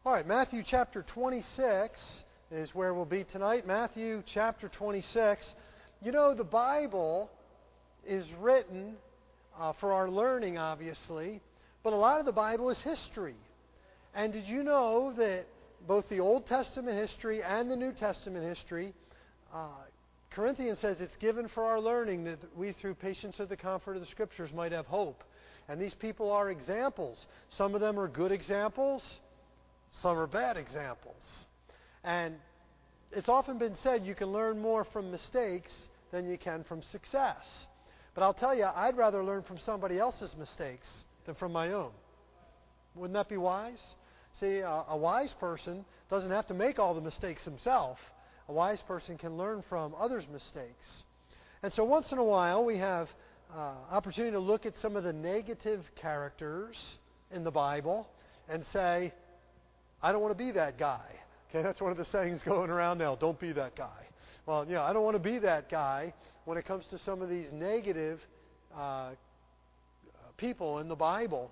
All right, Matthew chapter 26 is where we'll be tonight. Matthew chapter 26. You know, the Bible is written for our learning, obviously, but a lot of the Bible is history. And did you know that both the Old Testament history and the New Testament history, Corinthians says it's given for our learning that we, through patience of the comfort of the Scriptures, might have hope. And these people are examples. Some of them are good examples. Some are bad examples. And it's often been said you can learn more from mistakes than you can from success. But I'll tell you, I'd rather learn from somebody else's mistakes than from my own. Wouldn't that be wise? See, a wise person doesn't have to make all the mistakes himself. A wise person can learn from others' mistakes. And so once in a while we have opportunity to look at some of the negative characters in the Bible and say, I don't want to be that guy. Okay, that's one of the sayings going around now. Don't be that guy. Well, I don't want to be that guy when it comes to some of these negative people in the Bible.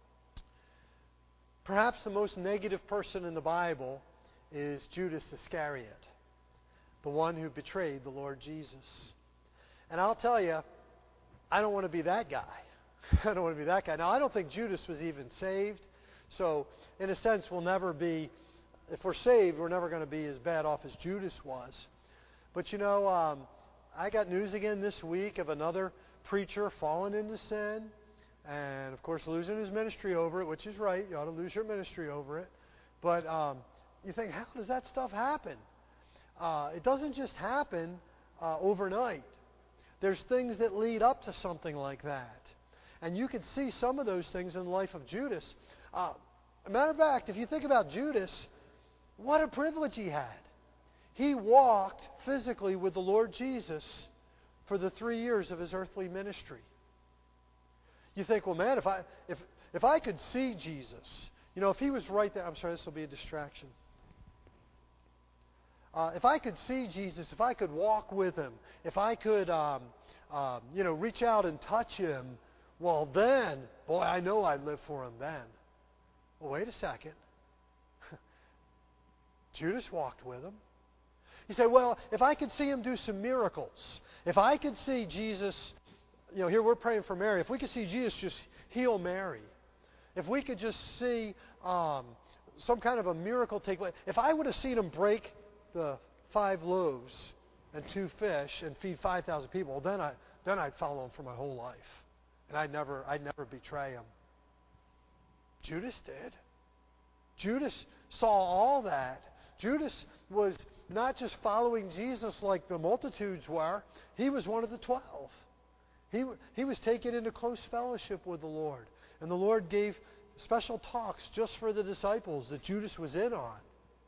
Perhaps the most negative person in the Bible is Judas Iscariot, the one who betrayed the Lord Jesus. And I'll tell you, I don't want to be that guy. I don't want to be that guy. Now, I don't think Judas was even saved. So, in a sense, we'll never be, if we're saved, we're never going to be as bad off as Judas was. But I got news again this week of another preacher falling into sin and, of course, losing his ministry over it, which is right. You ought to lose your ministry over it. But you think, how does that stuff happen? It doesn't just happen overnight. There's things that lead up to something like that. And you can see some of those things in the life of Judas. Matter of fact, if you think about Judas, what a privilege he had. He walked physically with the Lord Jesus for the 3 years of his earthly ministry. You think, well, man, if I could see Jesus, if he was right there. I'm sorry, this will be a distraction. If I could see Jesus, if I could walk with him, if I could, reach out and touch him, well, then, boy, I know I'd live for him then. Well, wait a second. Judas walked with him. You say, well, if I could see him do some miracles, if I could see Jesus, here we're praying for Mary, if we could see Jesus just heal Mary, if we could just see some kind of a miracle take place, if I would have seen him break the 5 loaves and 2 fish and feed 5,000 people, then I'd follow him for my whole life. And I'd never betray him. Judas did. Judas saw all that. Judas was not just following Jesus like the multitudes were. He was one of the 12. He was taken into close fellowship with the Lord. And the Lord gave special talks just for the disciples that Judas was in on.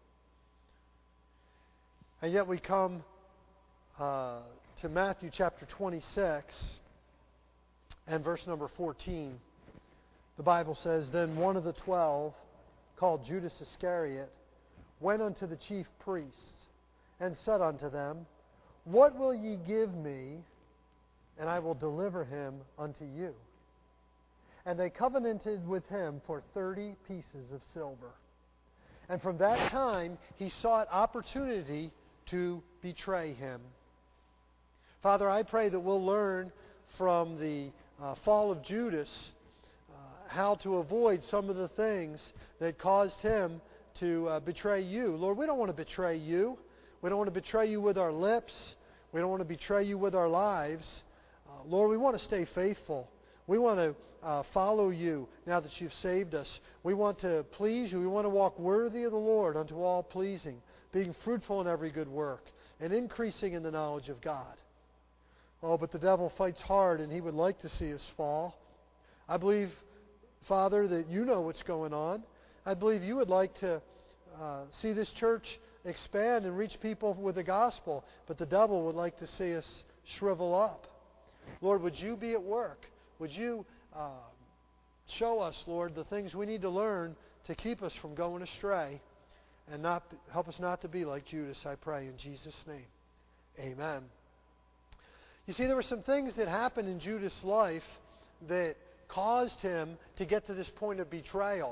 And yet we come to Matthew chapter 26 and verse number 14. The Bible says, Then one of the 12, called Judas Iscariot, went unto the chief priests and said unto them, What will ye give me, and I will deliver him unto you? And they covenanted with him for 30 pieces of silver. And from that time he sought opportunity to betray him. Father, I pray that we'll learn from the fall of Judas how to avoid some of the things that caused him to betray you. Lord, we don't want to betray you. We don't want to betray you with our lips. We don't want to betray you with our lives. Lord, we want to stay faithful. We want to follow you now that you've saved us. We want to please you. We want to walk worthy of the Lord unto all pleasing, being fruitful in every good work, and increasing in the knowledge of God. Oh, but the devil fights hard, and he would like to see us fall. I believe, Father, that you know what's going on. I believe you would like to see this church expand and reach people with the gospel, but the devil would like to see us shrivel up. Lord, would you be at work? Would you show us, Lord, the things we need to learn to keep us from going astray, and help us not to be like Judas, I pray, in Jesus' name. Amen. You see, there were some things that happened in Judas' life that caused him to get to this point of betrayal.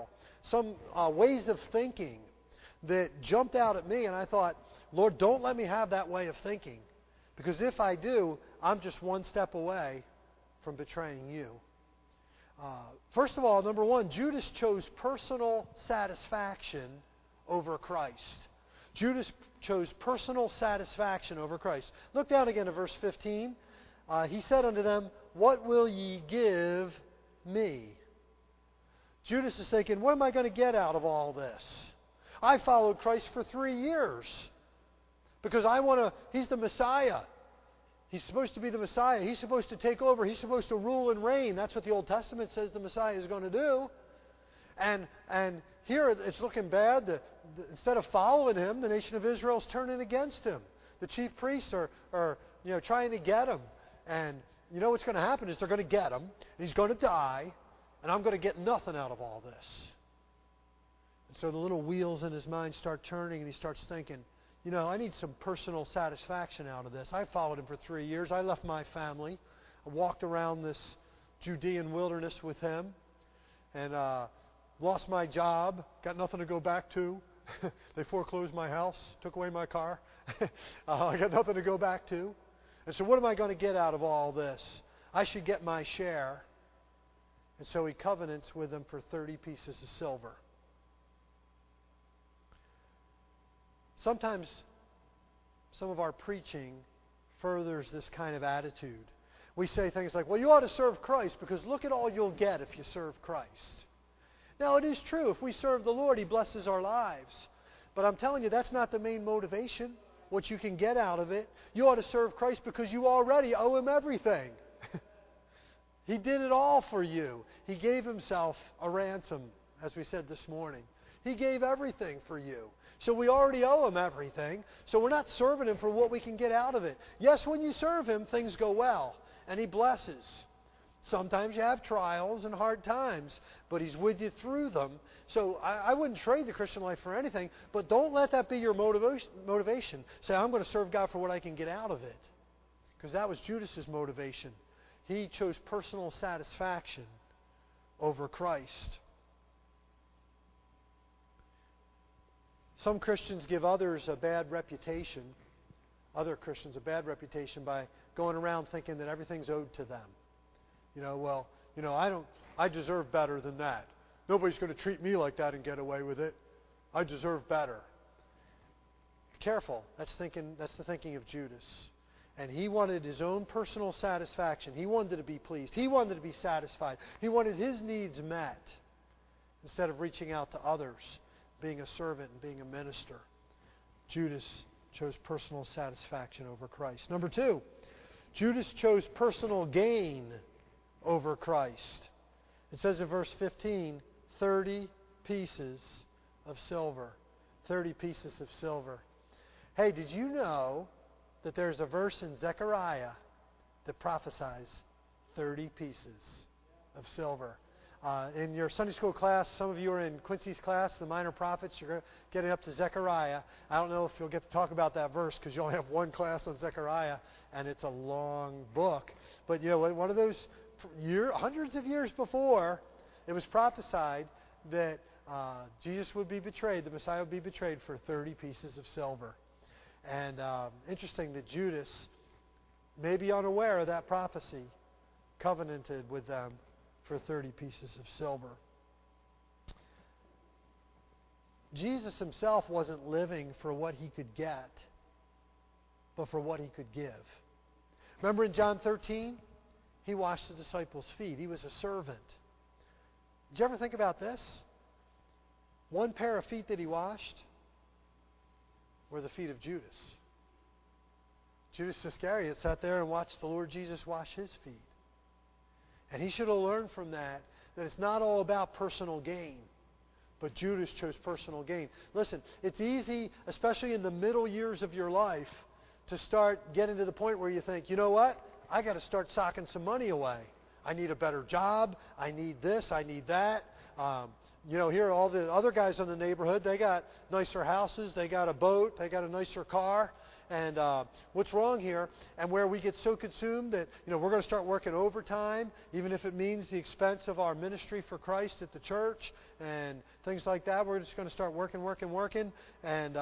ways of thinking that jumped out at me, and I thought, Lord, don't let me have that way of thinking, because if I do, I'm just one step away from betraying you. First of all, number one, Judas chose personal satisfaction over Christ. Judas chose personal satisfaction over Christ. Look down again at verse 15. He said unto them, what will ye give me? Judas is thinking, what am I going to get out of all this? I followed Christ for 3 years because he's the Messiah. He's supposed to be the Messiah. He's supposed to take over. He's supposed to rule and reign. That's what the Old Testament says the Messiah is going to do. And here it's looking bad. Instead of following him, the nation of Israel is turning against him. The chief priests are trying to get him. And you know what's going to happen is they're going to get him. And he's going to die. And I'm going to get nothing out of all this. And so the little wheels in his mind start turning, and he starts thinking, I need some personal satisfaction out of this. I followed him for 3 years. I left my family. I walked around this Judean wilderness with him and lost my job. Got nothing to go back to. They foreclosed my house, took away my car. I got nothing to go back to. And so what am I going to get out of all this? I should get my share. And so he covenants with them for 30 pieces of silver. Sometimes some of our preaching furthers this kind of attitude. We say things like, well, you ought to serve Christ because look at all you'll get if you serve Christ. Now, it is true. If we serve the Lord, He blesses our lives. But I'm telling you, that's not the main motivation, what you can get out of it. You ought to serve Christ because you already owe Him everything. He did it all for you. He gave Himself a ransom, as we said this morning. He gave everything for you. So we already owe Him everything. So we're not serving Him for what we can get out of it. Yes, when you serve Him, things go well, and He blesses. Sometimes you have trials and hard times, but He's with you through them. So I wouldn't trade the Christian life for anything, but don't let that be your motivation. Say, I'm going to serve God for what I can get out of it. Because that was Judas's motivation. He chose personal satisfaction over Christ. Some Christians give others a bad reputation, other Christians a bad reputation by going around thinking that everything's owed to them. I deserve better than that. Nobody's going to treat me like that and get away with it. I deserve better. Careful. That's the thinking of Judas. And he wanted his own personal satisfaction. He wanted to be pleased. He wanted to be satisfied. He wanted his needs met instead of reaching out to others, being a servant and being a minister. Judas chose personal satisfaction over Christ. Number two, Judas chose personal gain over Christ. It says in verse 15, 30 pieces of silver. 30 pieces of silver. Hey, did you know that there's a verse in Zechariah that prophesies 30 pieces of silver? In your Sunday school class, some of you are in Quincy's class, the Minor Prophets. You're getting up to Zechariah. I don't know if you'll get to talk about that verse because you only have one class on Zechariah, and it's a long book. But one of those hundreds of years before, it was prophesied that Jesus would be betrayed, the Messiah would be betrayed for 30 pieces of silver. And interesting that Judas, maybe unaware of that prophecy, covenanted with them for 30 pieces of silver. Jesus Himself wasn't living for what He could get, but for what He could give. Remember in John 13? He washed the disciples' feet. He was a servant. Did you ever think about this? One pair of feet that He washed were the feet of Judas. Judas Iscariot sat there and watched the Lord Jesus wash his feet. And he should have learned from that it's not all about personal gain. But Judas chose personal gain. Listen, it's easy, especially in the middle years of your life, to start getting to the point where you think, you know what? I got to start socking some money away. I need a better job. I need this. I need that. Here all the other guys in the neighborhood, they got nicer houses. They got a boat. They got a nicer car. and what's wrong here, and where we get so consumed that we're going to start working overtime, even if it means the expense of our ministry for Christ at the church and things like that. We're just going to start working, and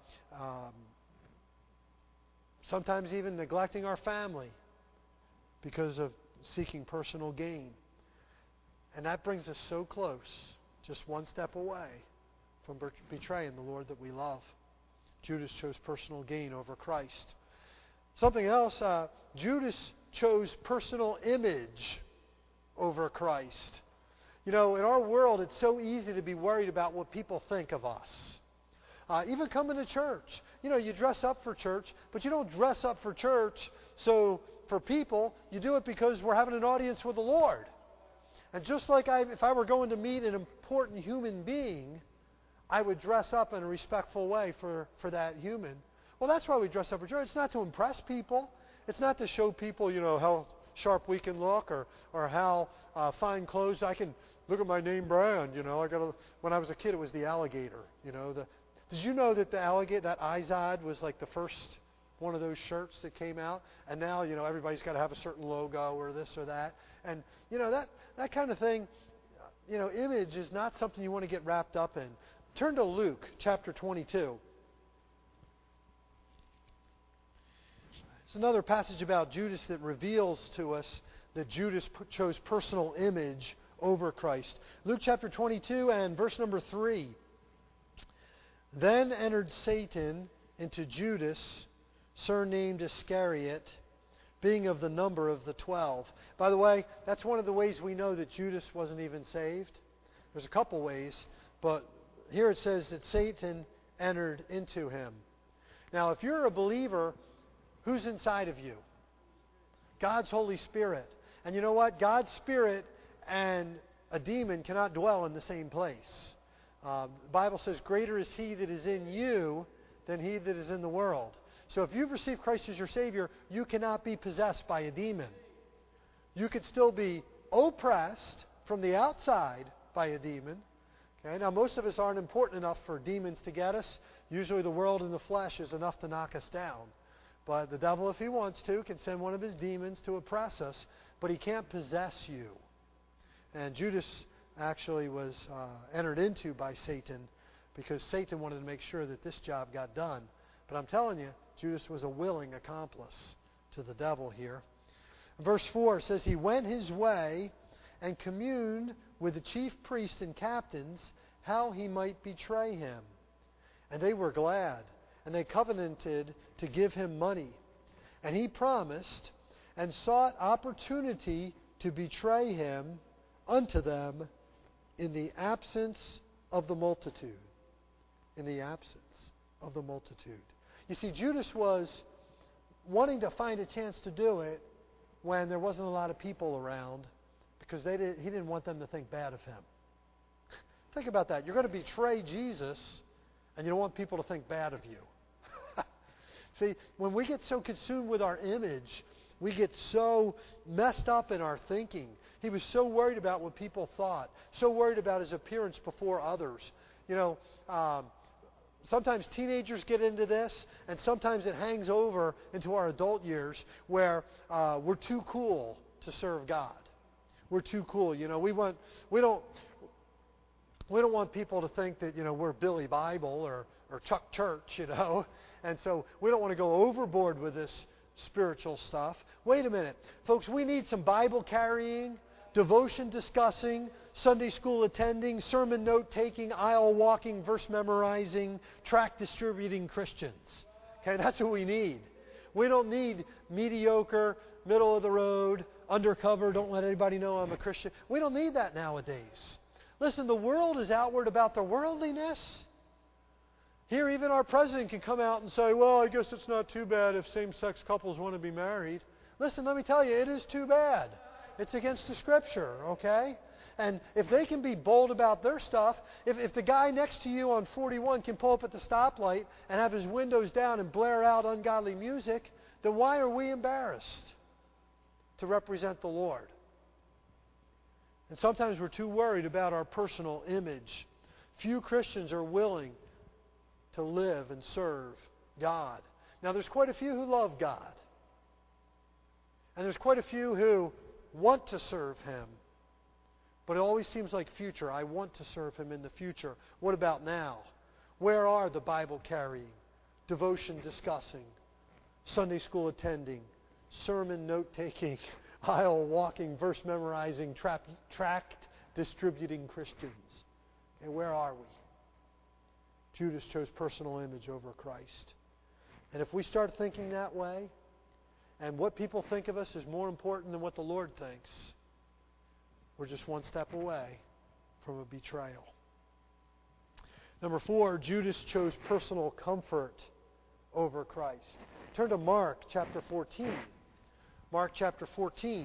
sometimes even neglecting our family because of seeking personal gain. And that brings us so close, just one step away from betraying the Lord that we love. Judas chose personal gain over Christ. Something else, Judas chose personal image over Christ. In our world, it's so easy to be worried about what people think of us. Even coming to church. You dress up for church, but you don't dress up for church for people. You do it because we're having an audience with the Lord. And just like if I were going to meet an important human being, I would dress up in a respectful way for that human. Well, that's why we dress up for church. It's not to impress people. It's not to show people, how sharp we can look or how fine clothes I can. Look at my name brand. When I was a kid, it was the alligator. Did you know that that Izod was like the first one of those shirts that came out? And now, everybody's got to have a certain logo or this or that. And, that kind of thing, image is not something you want to get wrapped up in. Turn to Luke chapter 22. It's another passage about Judas that reveals to us that Judas chose personal image over Christ. Luke chapter 22 and verse number 3. Then entered Satan into Judas, surnamed Iscariot, being of the number of the 12. By the way, that's one of the ways we know that Judas wasn't even saved. There's a couple ways, but here it says that Satan entered into him. Now, if you're a believer, who's inside of you? God's Holy Spirit. And you know what? God's Spirit and a demon cannot dwell in the same place. The Bible says, greater is He that is in you than he that is in the world. So if you've received Christ as your Savior, you cannot be possessed by a demon. You could still be oppressed from the outside by a demon. Okay? Now, most of us aren't important enough for demons to get us. Usually the world and the flesh is enough to knock us down. But the devil, if he wants to, can send one of his demons to oppress us, but he can't possess you. And Judas actually was entered into by Satan because Satan wanted to make sure that this job got done. But I'm telling you, Judas was a willing accomplice to the devil here. Verse 4 says, he went his way and communed with the chief priests and captains how he might betray him. And they were glad, and they covenanted to give him money. And he promised and sought opportunity to betray him unto them in the absence of the multitude. In the absence of the multitude. You see, Judas was wanting to find a chance to do it when there wasn't a lot of people around because he didn't want them to think bad of him. Think about that. You're going to betray Jesus and you don't want people to think bad of you. See, when we get so consumed with our image, we get so messed up in our thinking. He was so worried about what people thought, so worried about his appearance before others. Sometimes teenagers get into this, and sometimes it hangs over into our adult years where we're too cool to serve God. We're too cool. We don't want people to think that we're Billy Bible or Chuck Church, and so we don't want to go overboard with this spiritual stuff. Wait a minute, folks. We need some Bible carrying, devotion discussing, Sunday school attending, sermon note taking, aisle walking, verse memorizing, tract distributing Christians. Okay, that's what we need. We don't need mediocre, middle of the road, undercover, don't let anybody know I'm a Christian. We don't need that nowadays. Listen, the world is outward about their worldliness. Here, even our president can come out and say, well, I guess it's not too bad if same-sex couples want to be married. Listen, let me tell you, it is too bad. It's against the Scripture, okay? And if they can be bold about their stuff, if the guy next to you on 41 can pull up at the stoplight and have his windows down and blare out ungodly music, then why are we embarrassed to represent the Lord? And sometimes we're too worried about our personal image. Few Christians are willing to live and serve God. Now, there's quite a few who love God. And there's quite a few who want to serve Him. But it always seems like future. I want to serve Him in the future. What about now? Where are the Bible carrying, devotion discussing, Sunday school attending, sermon note taking, aisle walking, verse memorizing, tract distributing Christians? And where are we? Judas chose personal image over Christ. And if we start thinking that way, and what people think of us is more important than what the Lord thinks, we're just one step away from a betrayal. Number 4, Judas chose personal comfort over Christ. Turn to Mark chapter 14. Mark chapter 14.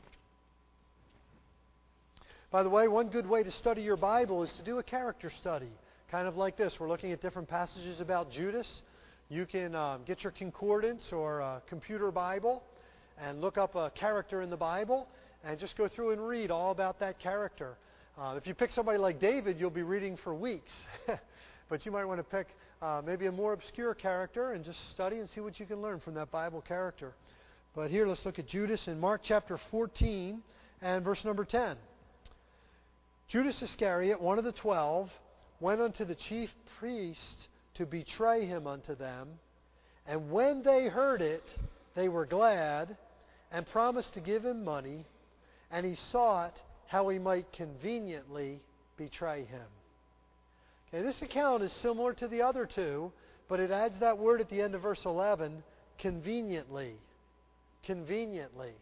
By the way, one good way to study your Bible is to do a character study. Kind of like this. We're looking at different passages about Judas. You can get your concordance or a computer Bible and look up a character in the Bible and just go through and read all about that character. If you pick somebody like David, you'll be reading for weeks. But you might want to pick maybe a more obscure character and just study and see what you can learn from that Bible character. But here, let's look at Judas in Mark chapter 14 and verse number 10. Judas Iscariot, one of the 12, went unto the chief priests to betray him unto them. And when they heard it, they were glad and promised to give him money. And he sought how he might conveniently betray him. Okay, this account is similar to the other two, but it adds that word at the end of verse 11, conveniently. Conveniently.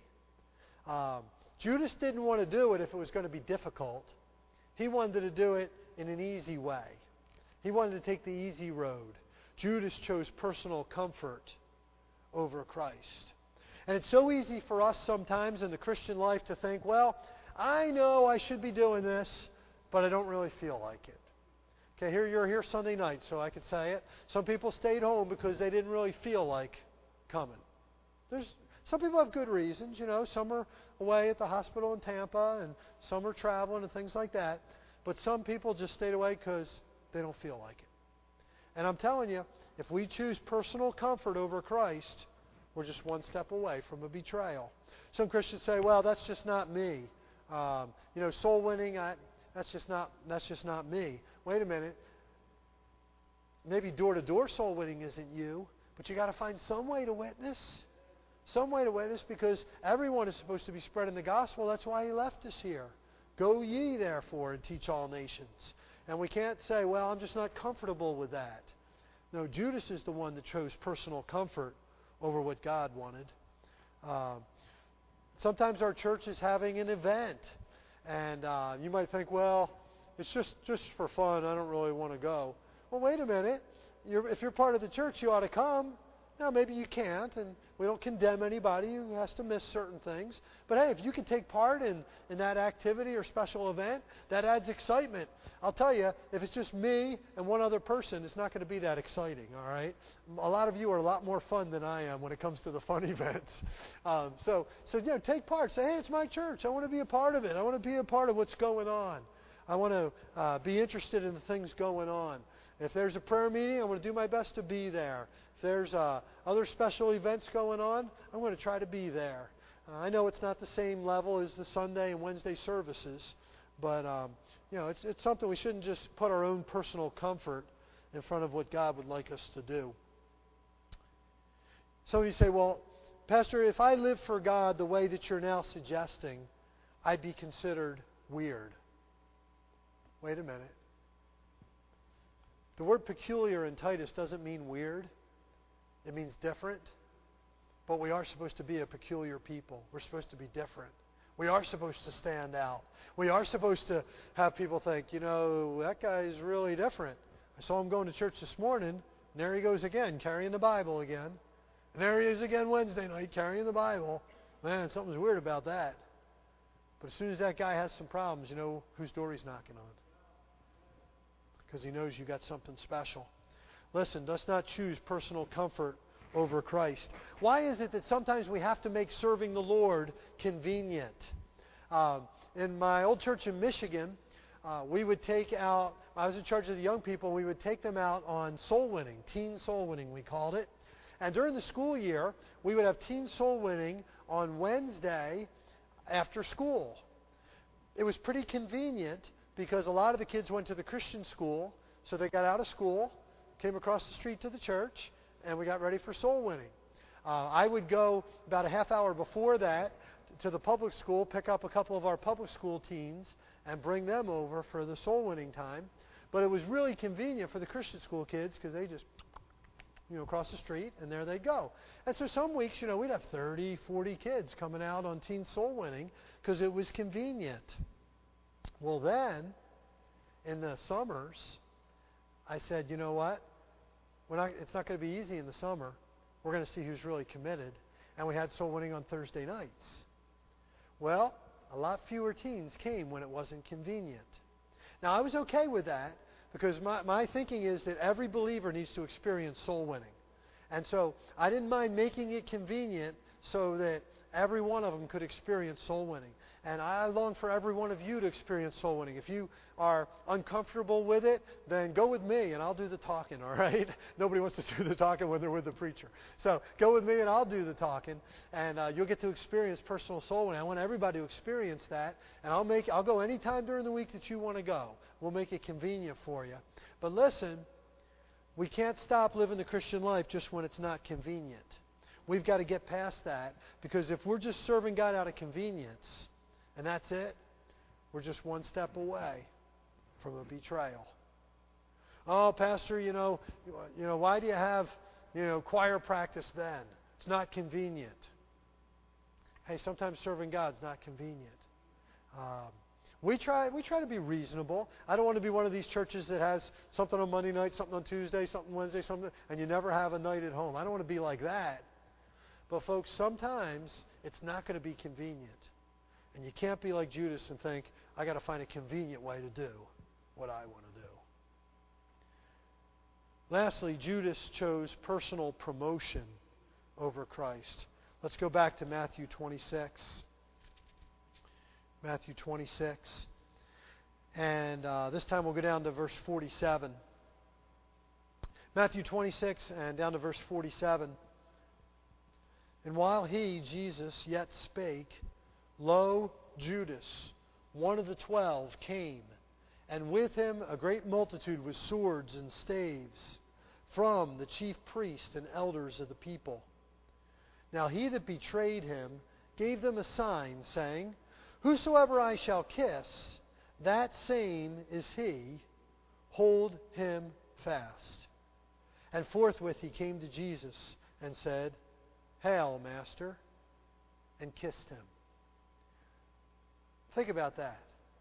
Judas didn't want to do it if it was going to be difficult. He wanted to do it in an easy way. He wanted to take the easy road. Judas chose personal comfort over Christ. And it's so easy for us sometimes in the Christian life to think, well, I know I should be doing this, but I don't really feel like it. Okay, you're here Sunday night, so I could say it. Some people stayed home because they didn't really feel like coming. Some people have good reasons, Some are away at the hospital in Tampa, and some are traveling and things like that. But some people just stayed away because they don't feel like it. And I'm telling you, if we choose personal comfort over Christ, we're just one step away from a betrayal. Some Christians say, well, that's just not me. Soul winning, that's just not me. Wait a minute. Maybe door-to-door soul winning isn't you, but you got to find some way to witness. Some way to witness, because everyone is supposed to be spreading the gospel. That's why He left us here. Go ye therefore and teach all nations. And we can't say, well, I'm just not comfortable with that. No, Judas is the one that chose personal comfort over what God wanted. Sometimes our church is having an event, and you might think, well, it's just for fun. I don't really want to go. Well, wait a minute. If you're part of the church, you ought to come. Now, maybe you can't, and we don't condemn anybody who has to miss certain things. But hey, if you can take part in that activity or special event, that adds excitement. I'll tell you, if it's just me and one other person, it's not going to be that exciting, all right? A lot of you are a lot more fun than I am when it comes to the fun events. So take part. Say, hey, it's my church. I want to be a part of it. I want to be a part of what's going on. I want to be interested in the things going on. If there's a prayer meeting, I want to do my best to be there. If there's other special events going on, I'm going to try to be there. I know it's not the same level as the Sunday and Wednesday services, but it's something we shouldn't just put our own personal comfort in front of what God would like us to do. Some of you say, well, Pastor, if I live for God the way that you're now suggesting, I'd be considered weird. Wait a minute. The word peculiar in Titus doesn't mean weird. It means different. But we are supposed to be a peculiar people. We're supposed to be different. We are supposed to stand out. We are supposed to have people think, that guy's really different. I saw him going to church this morning, and there he goes again, carrying the Bible again. And there he is again Wednesday night, carrying the Bible. Man, something's weird about that. But as soon as that guy has some problems, you know whose door he's knocking on. Because he knows you got something special. Listen, let's not choose personal comfort over Christ. Why is it that sometimes we have to make serving the Lord convenient? In my old church in Michigan, we would take out, I was in charge of the young people, we would take them out on soul winning, teen soul winning we called it. And during the school year, we would have teen soul winning on Wednesday after school. It was pretty convenient because a lot of the kids went to the Christian school, so they got out of school, came across the street to the church, and we got ready for soul winning. I would go about a half hour before that to the public school, pick up a couple of our public school teens, and bring them over for the soul winning time. But it was really convenient for the Christian school kids because they just, cross the street, and there they'd go. And so some weeks, we'd have 30, 40 kids coming out on teen soul winning because it was convenient. Well, then, in the summers, I said, you know what? It's not going to be easy in the summer. We're going to see who's really committed. And we had soul winning on Thursday nights. Well, a lot fewer teens came when it wasn't convenient. Now, I was okay with that because my thinking is that every believer needs to experience soul winning. And so I didn't mind making it convenient so that every one of them could experience soul winning. And I long for every one of you to experience soul winning. If you are uncomfortable with it, then go with me and I'll do the talking, all right? Nobody wants to do the talking when they're with the preacher. So go with me and I'll do the talking, and you'll get to experience personal soul winning. I want everybody to experience that, and I'll go any time during the week that you want to go. We'll make it convenient for you. But listen, we can't stop living the Christian life just when it's not convenient. We've got to get past that, because if we're just serving God out of convenience, and that's it, we're just one step away from a betrayal. Oh, Pastor, why do you have, choir practice then? It's not convenient. Hey, sometimes serving God's not convenient. We try to be reasonable. I don't want to be one of these churches that has something on Monday night, something on Tuesday, something Wednesday, something, and you never have a night at home. I don't want to be like that. But folks, sometimes it's not going to be convenient. And you can't be like Judas and think, I got to find a convenient way to do what I want to do. Lastly, Judas chose personal promotion over Christ. Let's go back to Matthew 26. Matthew 26. And this time we'll go down to verse 47. Matthew 26 and down to verse 47. And while he, Jesus, yet spake, lo, Judas, one of the 12, came, and with him a great multitude with swords and staves, from the chief priests and elders of the people. Now he that betrayed him gave them a sign, saying, Whosoever I shall kiss, that same is he, hold him fast. And forthwith he came to Jesus and said, Hail, Master, and kissed him. Think about that.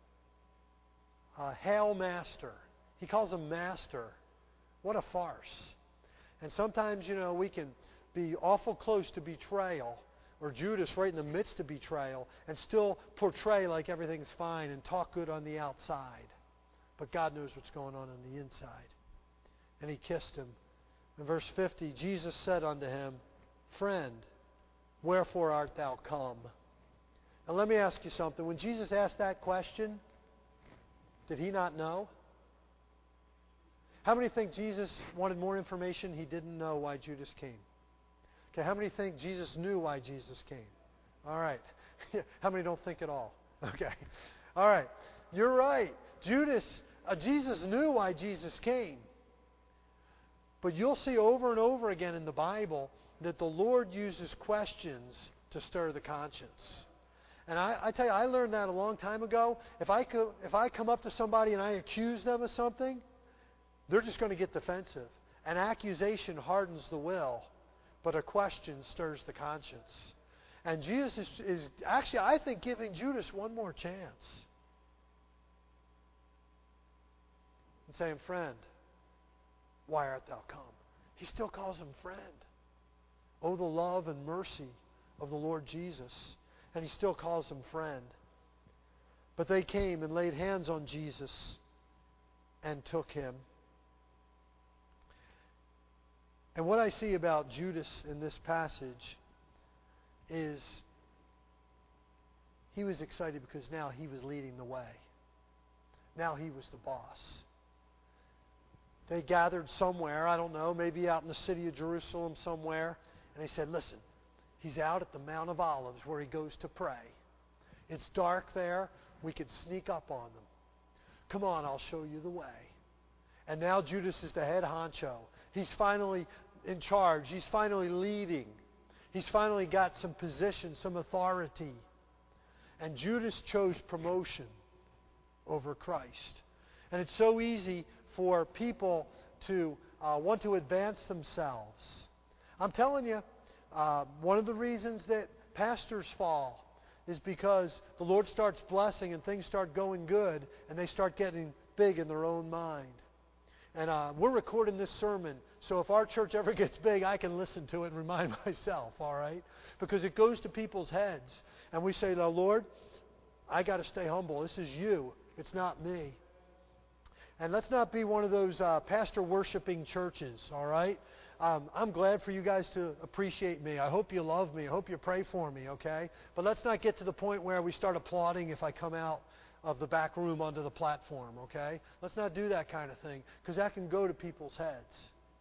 Hail, Master. He calls him Master. What a farce. And sometimes, we can be awful close to betrayal, or Judas right in the midst of betrayal, and still portray like everything's fine and talk good on the outside. But God knows what's going on the inside. And he kissed him. In verse 50, Jesus said unto him, Friend, wherefore art thou come? Now let me ask you something. When Jesus asked that question, did he not know? How many think Jesus wanted more information? He didn't know why Judas came. Okay, how many think Jesus knew why Jesus came? All right. How many don't think at all? Okay. All right. You're right. Jesus knew why Jesus came. But you'll see over and over again in the Bible that the Lord uses questions to stir the conscience. And I tell you, I learned that a long time ago. If I come up to somebody and I accuse them of something, they're just going to get defensive. An accusation hardens the will, but a question stirs the conscience. And Jesus is actually, I think, giving Judas one more chance. And saying, Friend, why art thou come? He still calls him friend. Oh, the love and mercy of the Lord Jesus. And he still calls him friend. But they came and laid hands on Jesus and took him. And what I see about Judas in this passage is he was excited because now he was leading the way. Now he was the boss. They gathered somewhere, I don't know, maybe out in the city of Jerusalem somewhere, and they said, listen, he's out at the Mount of Olives where he goes to pray. It's dark there. We could sneak up on them. Come on, I'll show you the way. And now Judas is the head honcho. He's finally in charge. He's finally leading. He's finally got some position, some authority. And Judas chose promotion over Christ. And it's so easy for people to want to advance themselves. I'm telling you, one of the reasons that pastors fall is because the Lord starts blessing and things start going good and they start getting big in their own mind. And we're recording this sermon, so if our church ever gets big, I can listen to it and remind myself, all right? Because it goes to people's heads. And we say, now, Lord, I got to stay humble. This is you. It's not me. And let's not be one of those pastor-worshiping churches, all right? I'm glad for you guys to appreciate me. I hope you love me. I hope you pray for me, okay? But let's not get to the point where we start applauding if I come out of the back room onto the platform, okay? Let's not do that kind of thing, because that can go to people's heads.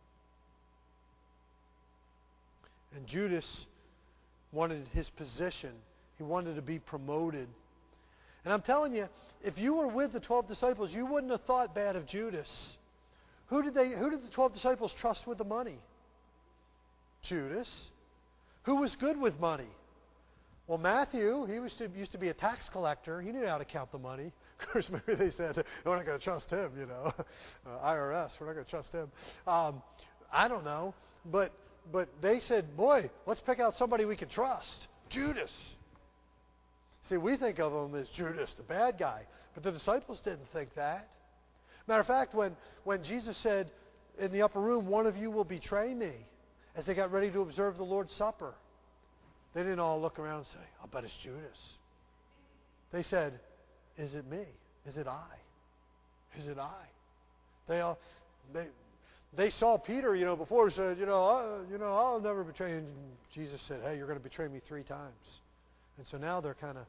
And Judas wanted his position. He wanted to be promoted. And I'm telling you, if you were with the 12 disciples, you wouldn't have thought bad of Judas. Who did the 12 disciples trust with the money? Judas. Who was good with money? Well, Matthew, he used to be a tax collector. He knew how to count the money. Of course, maybe they said, we're not going to trust him, IRS, we're not going to trust him. I don't know. But they said, boy, let's pick out somebody we can trust. Judas. See, we think of him as Judas, the bad guy. But the disciples didn't think that. Matter of fact, when Jesus said in the upper room, one of you will betray me, as they got ready to observe the Lord's Supper, they didn't all look around and say, I'll bet it's Judas. They said, is it me? Is it I? Is it I? They saw Peter, before, said, I'll never betray you. And Jesus said, hey, you're going to betray me 3 times. And so now they're kind of,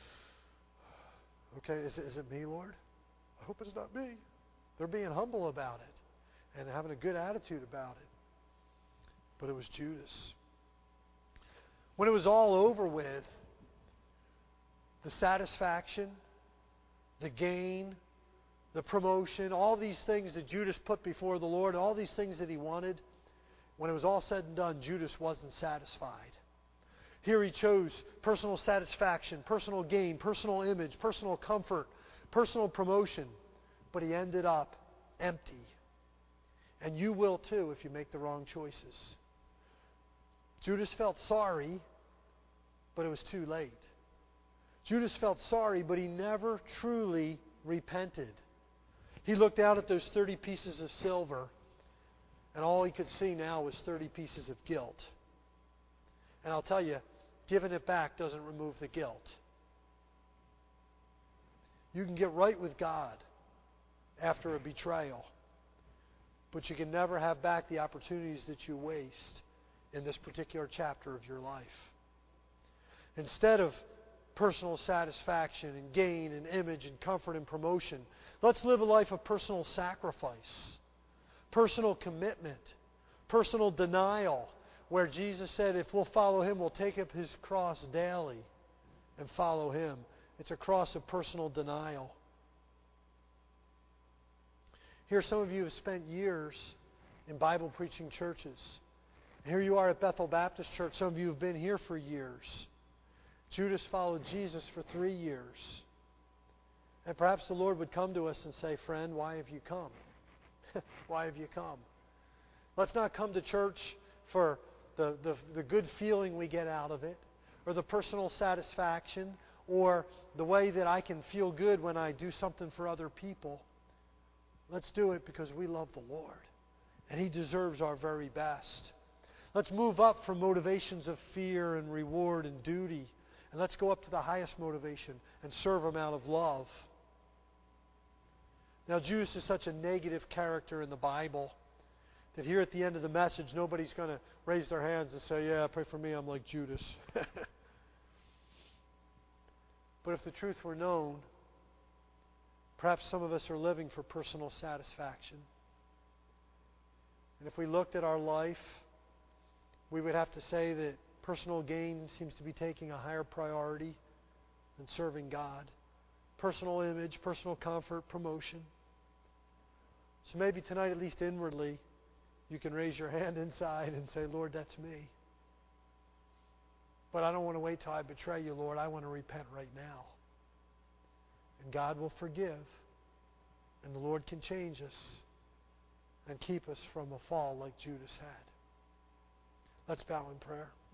okay, is it me, Lord? I hope it's not me. They're being humble about it and having a good attitude about it. But it was Judas. When it was all over with, the satisfaction, the gain, the promotion, all these things that Judas put before the Lord, all these things that he wanted, when it was all said and done, Judas wasn't satisfied. Here he chose personal satisfaction, personal gain, personal image, personal comfort, personal promotion, but he ended up empty. And you will too if you make the wrong choices. Judas felt sorry, but it was too late. Judas felt sorry, but he never truly repented. He looked out at those 30 pieces of silver, and all he could see now was 30 pieces of guilt. And I'll tell you, giving it back doesn't remove the guilt. You can get right with God after a betrayal, but you can never have back the opportunities that you waste in this particular chapter of your life. Instead of personal satisfaction and gain and image and comfort and promotion, let's live a life of personal sacrifice, personal commitment, personal denial, where Jesus said if we'll follow Him, we'll take up His cross daily and follow Him. It's a cross of personal denial. Here, some of you have spent years in Bible preaching churches. Here you are at Bethel Baptist Church. Some of you have been here for years. Judas followed Jesus for 3 years. And perhaps the Lord would come to us and say, friend, why have you come? Why have you come? Let's not come to church for the good feeling we get out of it, or the personal satisfaction, or the way that I can feel good when I do something for other people. Let's do it because we love the Lord, and He deserves our very best. Let's move up from motivations of fear and reward and duty, and let's go up to the highest motivation and serve Him out of love. Now, Judas is such a negative character in the Bible that here at the end of the message, nobody's going to raise their hands and say, yeah, pray for me, I'm like Judas. But if the truth were known, perhaps some of us are living for personal satisfaction. And if we looked at our life, we would have to say that personal gain seems to be taking a higher priority than serving God. Personal image, personal comfort, promotion. So maybe tonight, at least inwardly, you can raise your hand inside and say, Lord, that's me. But I don't want to wait till I betray you, Lord. I want to repent right now. And God will forgive. And the Lord can change us and keep us from a fall like Judas had. Let's bow in prayer.